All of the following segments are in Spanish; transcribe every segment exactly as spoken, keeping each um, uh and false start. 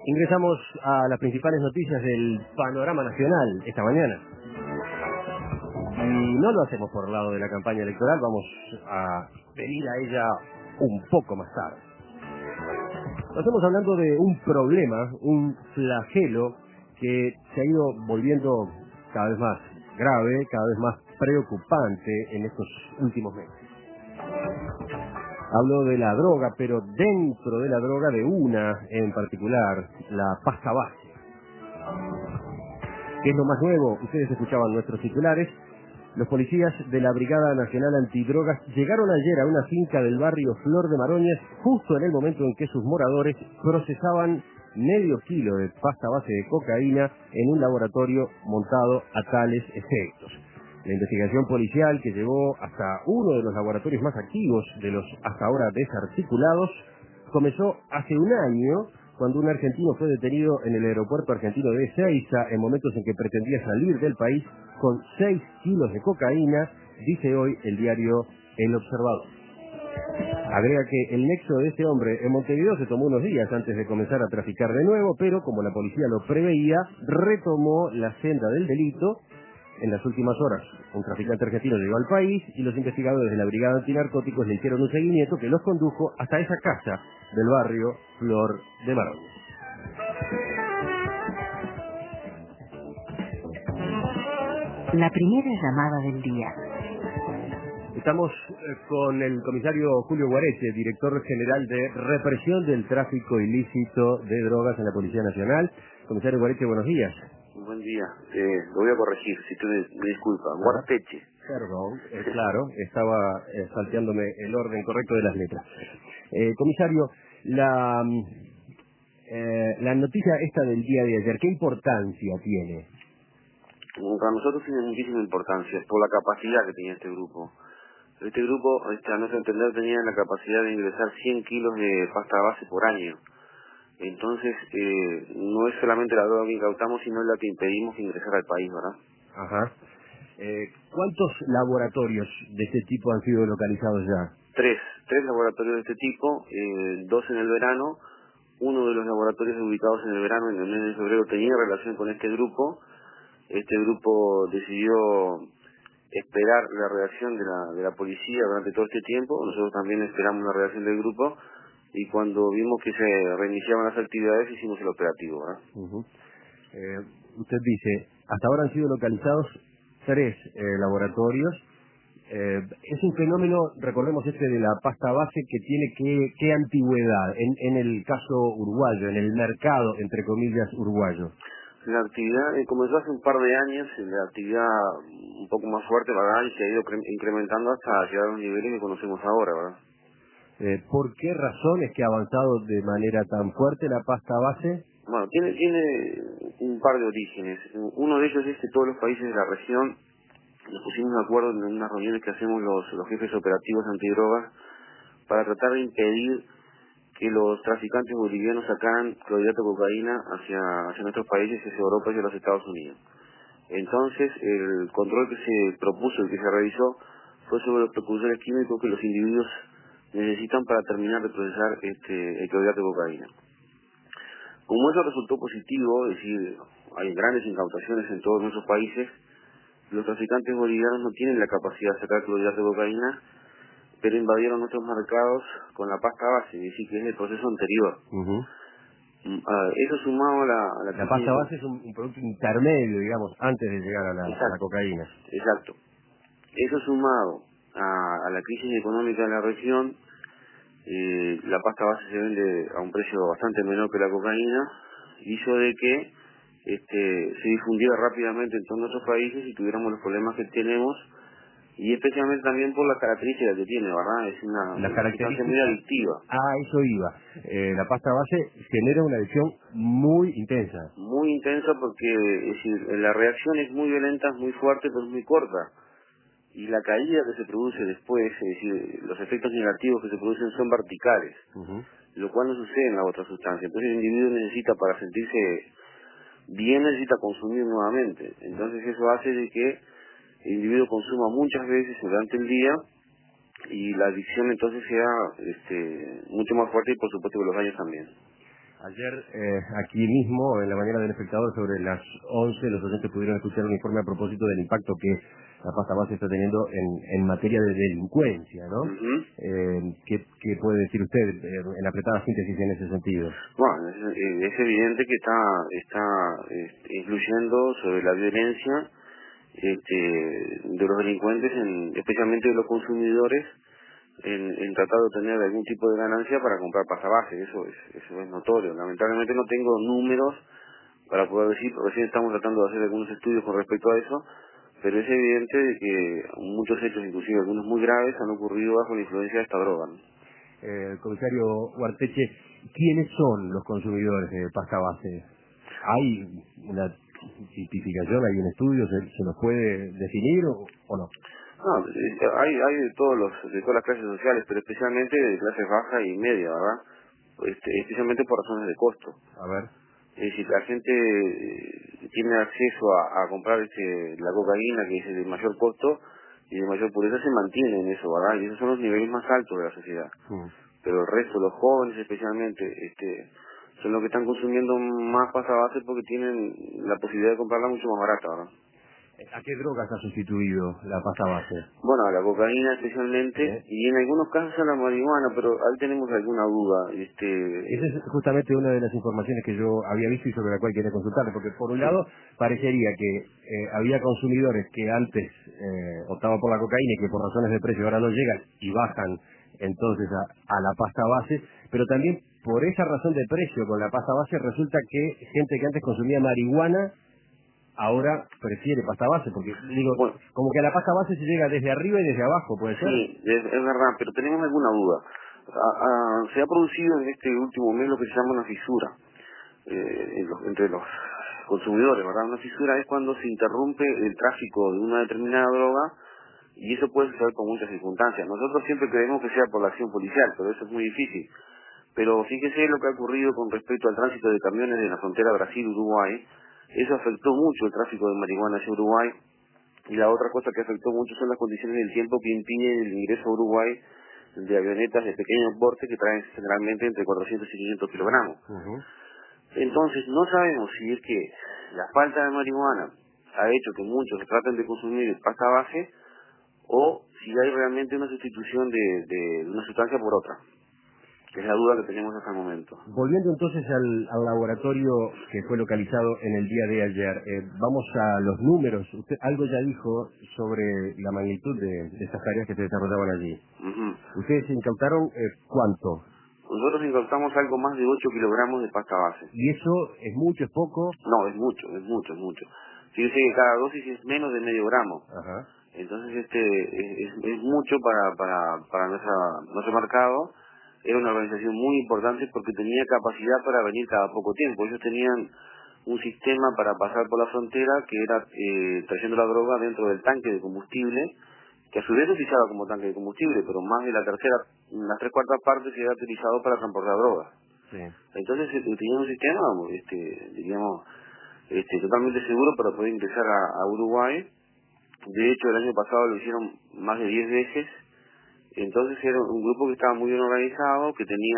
Ingresamos a las principales noticias del panorama nacional esta mañana. Y no lo hacemos por el lado de la campaña electoral, vamos a venir a ella un poco más tarde. Lo hacemos hablando de un problema, un flagelo que se ha ido volviendo cada vez más grave, cada vez más preocupante en estos últimos meses. Hablo de la droga, pero dentro de la droga de una en particular, la pasta base. ¿Qué es lo más nuevo? Ustedes escuchaban nuestros titulares. Los policías de la Brigada Nacional Antidrogas llegaron ayer a una finca del barrio Flor de Maroñas justo en el momento en que sus moradores procesaban medio kilo de pasta base de cocaína en un laboratorio montado a tales efectos. La investigación policial, que llevó hasta uno de los laboratorios más activos de los hasta ahora desarticulados, comenzó hace un año cuando un argentino fue detenido en el aeropuerto argentino de Ezeiza en momentos en que pretendía salir del país con seis kilos de cocaína, dice hoy el diario El Observador. Agrega que el nexo de este hombre en Montevideo se tomó unos días antes de comenzar a traficar de nuevo, pero como la policía lo preveía, retomó la senda del delito. En las últimas horas, un traficante argentino llegó al país y los investigadores de la Brigada Antinarcóticos le hicieron un seguimiento que los condujo hasta esa casa del barrio Flor de Maroñas. La primera llamada del día. Estamos eh, con el comisario Julio Guareche, director general de represión del tráfico ilícito de drogas en la Policía Nacional. Comisario Guareche, buenos días. Buen día. Eh, lo voy a corregir, si tú me, me disculpas. Guarteche. Perdón, eh, claro, estaba eh, salteándome el orden correcto de las letras. Eh, comisario, la, eh, la noticia esta del día de ayer, ¿qué importancia tiene? Para nosotros tiene muchísima importancia por la capacidad que tenía este grupo. Este grupo, este, a nuestro entender, tenía la capacidad de ingresar cien kilos de pasta base por año. Entonces, eh, no es solamente la droga que incautamos, sino la que impedimos que ingresara al país, ¿verdad? Ajá. Eh, ¿Cuántos laboratorios de este tipo han sido localizados ya? Tres, tres laboratorios de este tipo, eh, dos en el verano. Uno de los laboratorios ubicados en el verano, en el mes de febrero, tenía relación con este grupo. Este grupo decidió esperar la reacción de la, de la policía durante todo este tiempo. Nosotros también esperamos la reacción del grupo y cuando vimos que se reiniciaban las actividades hicimos el operativo, ¿verdad? Uh-huh. eh, usted dice, hasta ahora han sido localizados tres eh, laboratorios. Eh, es un fenómeno, recordemos este de la pasta base, que tiene que, qué antigüedad en, en el caso uruguayo, en el mercado, entre comillas, uruguayo. La actividad eh, comenzó hace un par de años, eh, la actividad un poco más fuerte, ¿verdad? Y se ha ido incrementando hasta llegar a los niveles que conocemos ahora, ¿verdad? Eh, ¿Por qué razón es que ha avanzado de manera tan fuerte la pasta base? Bueno, tiene, tiene un par de orígenes. Uno de ellos es que todos los países de la región nos pusimos de acuerdo en unas reuniones que hacemos los, los jefes operativos antidrogas para tratar de impedir que los traficantes bolivianos sacaran clorhidrato de cocaína hacia, hacia nuestros países, hacia Europa y hacia los Estados Unidos. Entonces, el control que se propuso y que se revisó fue sobre los precursores químicos que los individuos necesitan para terminar de procesar este, el clorhidrato de cocaína. Como eso resultó positivo, es decir, hay grandes incautaciones en todos nuestros países, los traficantes bolivianos no tienen la capacidad de sacar clorhidrato de cocaína, pero invadieron nuestros mercados con la pasta base, es decir, que es el proceso anterior. Uh-huh. Uh, eso sumado a la... A la, la pasta base es un, un producto intermedio, digamos, antes de llegar a la, a la cocaína. Exacto. Eso sumado a, a la crisis económica de la región, eh, la pasta base se vende a un precio bastante menor que la cocaína, hizo de que este, se difundiera rápidamente en todos nuestros países y tuviéramos los problemas que tenemos, y especialmente también por las características que tiene, ¿verdad? Es una, una sustancia muy adictiva. Ah, eso iba. Eh, la pasta base genera una adicción muy intensa. Muy intensa porque, es decir, la reacción es muy violenta, es muy fuerte, pero es muy corta. Y la caída que se produce después, es decir, los efectos negativos que se producen son verticales, uh-huh. lo cual no sucede en la otra sustancia. Entonces el individuo necesita, para sentirse bien, necesita consumir nuevamente. Entonces eso hace de que el individuo consuma muchas veces durante el día y la adicción entonces sea este, mucho más fuerte y por supuesto que los daños también. Ayer, eh, aquí mismo, en la mañana del espectador, sobre las once, los oyentes pudieron escuchar un informe a propósito del impacto que la pasta base está teniendo en, en materia de delincuencia, ¿no? Uh-huh. Eh, ¿qué, ¿Qué puede decir usted eh, en apretada síntesis en ese sentido? Bueno, es, es evidente que está, está este, influyendo sobre la violencia este, de los delincuentes, en, especialmente de los consumidores, en, en tratar de obtener algún tipo de ganancia para comprar pasta base. Eso es, eso es notorio. Lamentablemente no tengo números para poder decir, porque recién estamos tratando de hacer algunos estudios con respecto a eso, pero es evidente de que muchos hechos, inclusive algunos muy graves, han ocurrido bajo la influencia de esta droga, ¿no? Eh, comisario Huarteche, ¿quiénes son los consumidores de pasta base? ¿Hay una tipificación, hay un estudio, se, se nos puede definir o, o no? No, eh, hay, hay de todos los, de todas las clases sociales, pero especialmente de clases baja y media, ¿verdad? Este, especialmente por razones de costo. A ver. Es decir, la gente eh, tiene acceso a, a comprar este, la cocaína, que es de mayor costo y de mayor pureza, se mantiene en eso, ¿verdad? Y esos son los niveles más altos de la sociedad. Mm. Pero el resto, los jóvenes especialmente, este, son los que están consumiendo más pasta base porque tienen la posibilidad de comprarla mucho más barata, ¿verdad? ¿A qué drogas ha sustituido la pasta base? Bueno, a la cocaína especialmente, ¿Eh? y en algunos casos a la marihuana, pero ahí tenemos alguna duda. Este, Esa es justamente una de las informaciones que yo había visto y sobre la cual quería consultarle, porque por un sí. lado parecería que eh, había consumidores que antes eh, optaban por la cocaína y que por razones de precio ahora no llegan y bajan entonces a, a la pasta base, pero también por esa razón de precio con la pasta base resulta que gente que antes consumía marihuana ahora prefiere pasta base, porque digo, Bueno, como que a la pasta base se llega desde arriba y desde abajo, ¿puede ser? sí, es, es verdad, pero tenemos alguna duda. A- a- se ha producido en este último mes lo que se llama una fisura eh, en los- entre los consumidores, ¿verdad? Una fisura es cuando se interrumpe el tráfico de una determinada droga y eso puede suceder con muchas circunstancias. Nosotros siempre creemos que sea por la acción policial, pero eso es muy difícil. Pero fíjese lo que ha ocurrido con respecto al tránsito de camiones de la frontera Brasil-Uruguay. Eso afectó mucho el tráfico de marihuana hacia Uruguay. Y la otra cosa que afectó mucho son las condiciones del tiempo que impiden el ingreso a Uruguay de avionetas de pequeño porte que traen generalmente entre cuatrocientos y quinientos kilogramos. Ujú. Entonces, no sabemos si es que la falta de marihuana ha hecho que muchos traten de consumir pasta base o si hay realmente una sustitución de, de una sustancia por otra. Es la duda que tenemos hasta el momento. Volviendo entonces al, al laboratorio que fue localizado en el día de ayer, eh, vamos a los números. Usted algo ya dijo sobre la magnitud de, de estas tareas que se desarrollaban allí. Ujú. ¿Ustedes incautaron eh, cuánto? Nosotros incautamos algo más de ocho kilogramos de pasta base. ¿Y eso es mucho, es poco? No, es mucho, es mucho, es mucho. Fíjese que cada dosis es menos de medio gramo. Ajá. Entonces este es, es- es mucho para, para, para nuestra, nuestro mercado. Era una organización muy importante porque tenía capacidad para venir cada poco tiempo. Ellos tenían un sistema para pasar por la frontera que era eh, trayendo la droga dentro del tanque de combustible, que a su vez se utilizaba como tanque de combustible, pero más de la tercera, las tres cuartas partes era utilizado para transportar droga. Sí. Entonces eh, tenían un sistema, este, diríamos, este, totalmente seguro para poder ingresar a, a Uruguay. De hecho, el año pasado lo hicieron más de diez veces. Entonces era un grupo que estaba muy bien organizado, que tenía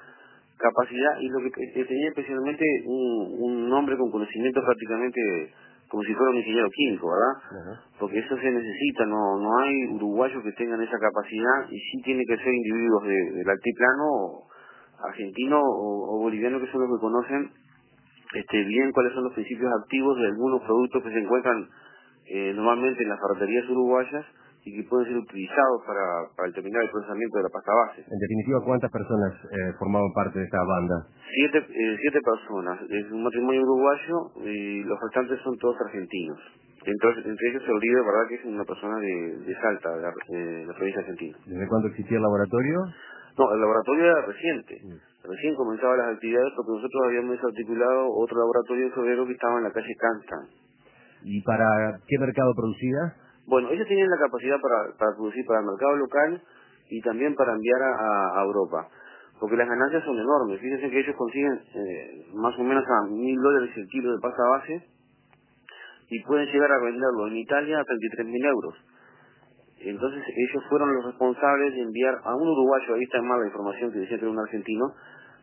capacidad y lo que, que tenía especialmente un, un hombre con conocimientos prácticamente como si fuera un ingeniero químico, ¿verdad? Ajá. Porque eso se necesita, no no hay uruguayos que tengan esa capacidad y sí tiene que ser individuos de, del altiplano, o argentino o, o boliviano, que son los que conocen este, bien cuáles son los principios activos de algunos productos que se encuentran eh, normalmente en las ferreterías uruguayas y que pueden ser utilizados para, para terminar el procesamiento de la pasta base. En definitiva, ¿cuántas personas eh, formaban parte de esta banda? Siete, eh, siete personas, es un matrimonio uruguayo y los restantes son todos argentinos. Entonces, entre ellos se olvida, ¿verdad?, que es una persona de, de Salta, de la, de la provincia argentina. ¿Desde cuándo existía el laboratorio? No, el laboratorio era reciente. Mm. Recién comenzaban las actividades porque nosotros habíamos articulado otro laboratorio en febrero que estaba en la calle Canstan. ¿Y para qué mercado producía? Bueno, ellos tienen la capacidad para, para producir para el mercado local y también para enviar a, a- a Europa. Porque las ganancias son enormes. Fíjense que ellos consiguen eh, más o menos a mil dólares el kilo de pasta base y pueden llegar a venderlo en Italia a treinta y tres mil euros. Entonces ellos fueron los responsables de enviar a un uruguayo, ahí está en mal la información que decía que era un argentino,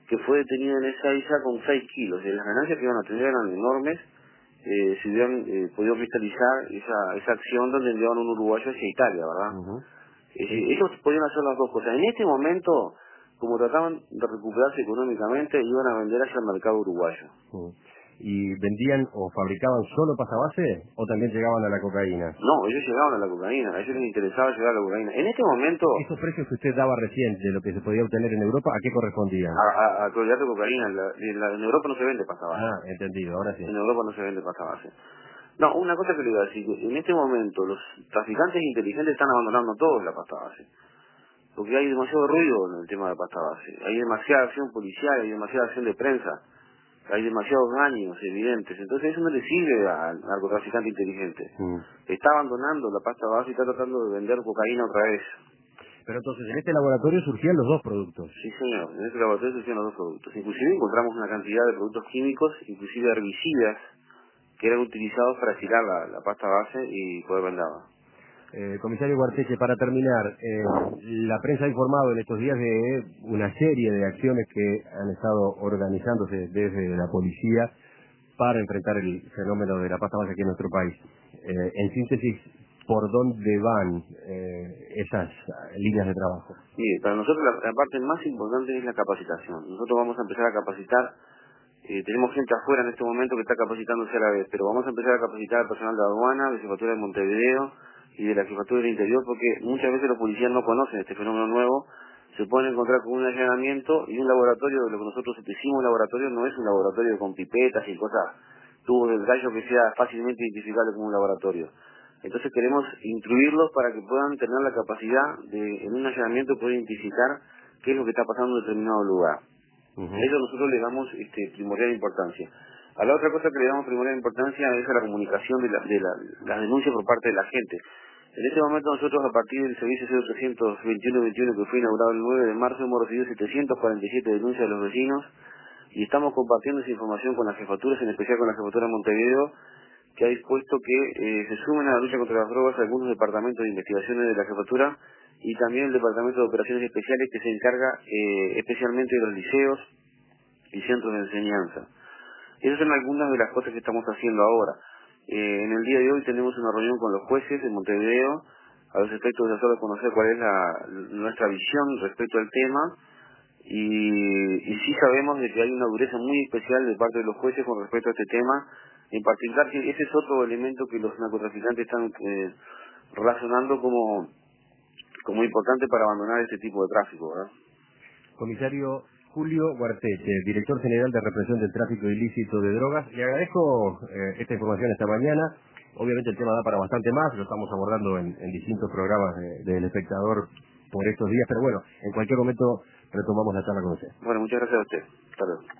que fue detenido en Ezeiza con seis kilos. Y las ganancias que iban a tener eran enormes, eh, si hubieran eh, podido cristalizar esa, esa acción donde enviaban un uruguayo hacia Italia, ¿verdad? Uh-huh. Eh, Sí. ellos podían hacer las dos cosas. En este momento, como trataban de recuperarse económicamente, iban a vender hacia el mercado uruguayo. Uh-huh. ¿Y vendían o fabricaban solo pasta base o también llegaban a la cocaína? No, ellos llegaban a la cocaína, a ellos les interesaba llegar a la cocaína. En este momento, ¿Esos precios que usted daba recién de lo que se podía obtener en Europa, a qué correspondían? a, a, a clorhidrato de cocaína, en, la- en la- en Europa no se vende pasta base. Ah, entendido, ahora sí. En Europa no se vende pasta base. No, una cosa que le iba a decir, que en este momento los traficantes inteligentes están abandonando todos la pasta base. Porque hay demasiado ruido en el tema de pasta base. Hay demasiada acción policial, hay demasiada acción de prensa. Hay demasiados daños evidentes. Entonces eso no le sirve al narcotraficante inteligente. Mm. Está abandonando la pasta base y está tratando de vender cocaína otra vez. Pero entonces en este laboratorio surgían los dos productos. Sí, señor. En este laboratorio se hicieron los dos productos. Inclusive encontramos una cantidad de productos químicos, inclusive herbicidas, que eran utilizados para estirar la, la pasta base y poder venderla. Eh, comisario Guarteche, para terminar, eh, la prensa ha informado en estos días de una serie de acciones que han estado organizándose desde la policía para enfrentar el fenómeno de la pasta base aquí en nuestro país. Eh, en síntesis, ¿por dónde van eh, esas líneas de trabajo? Mire, para nosotros la, la parte más importante es la capacitación. Nosotros vamos a empezar a capacitar, eh, tenemos gente afuera en este momento que está capacitándose a la vez, pero vamos a empezar a capacitar al personal de aduana, de jefatura de Montevideo y de la jefatura del interior, porque muchas veces los policías no conocen este fenómeno nuevo, se pueden encontrar con un allanamiento y un laboratorio, de lo que nosotros decimos laboratorio, no es un laboratorio con pipetas y cosas, tubos de tallo que sea fácilmente identificable como un laboratorio. Entonces queremos instruirlos para que puedan tener la capacidad de, en un allanamiento, poder identificar qué es lo que está pasando en determinado lugar. Uh-huh. A eso nosotros le damos este, primordial importancia. A la otra cosa que le damos primordial importancia es a la comunicación de la, de la, la denuncia por parte de la gente. En este momento nosotros, a partir del servicio cero trescientos veintiuno veintiuno que fue inaugurado el nueve de marzo, hemos recibido setecientas cuarenta y siete denuncias de los vecinos y estamos compartiendo esa información con las jefaturas, en especial con la jefatura de Montevideo, que ha dispuesto que eh, se sumen a la lucha contra las drogas algunos departamentos de investigaciones de la jefatura y también el departamento de operaciones especiales, que se encarga eh, especialmente de los liceos y centros de enseñanza. Esas son algunas de las cosas que estamos haciendo ahora. Eh, en el día de hoy tenemos una reunión con los jueces de Montevideo a los efectos de hacerles conocer cuál es la, nuestra visión respecto al tema, y, y sí sabemos de que hay una dureza muy especial de parte de los jueces con respecto a este tema, en particular que ese es otro elemento que los narcotraficantes están eh, razonando como, como importante para abandonar este tipo de tráfico, ¿verdad? Comisario Julio Guarteche, director general de represión del tráfico ilícito de drogas, le agradezco eh, esta información esta mañana. Obviamente el tema da para bastante más, lo estamos abordando en, en distintos programas de, del Espectador por estos días, pero bueno, en cualquier momento retomamos la charla con usted. Bueno, muchas gracias a usted. Hasta luego.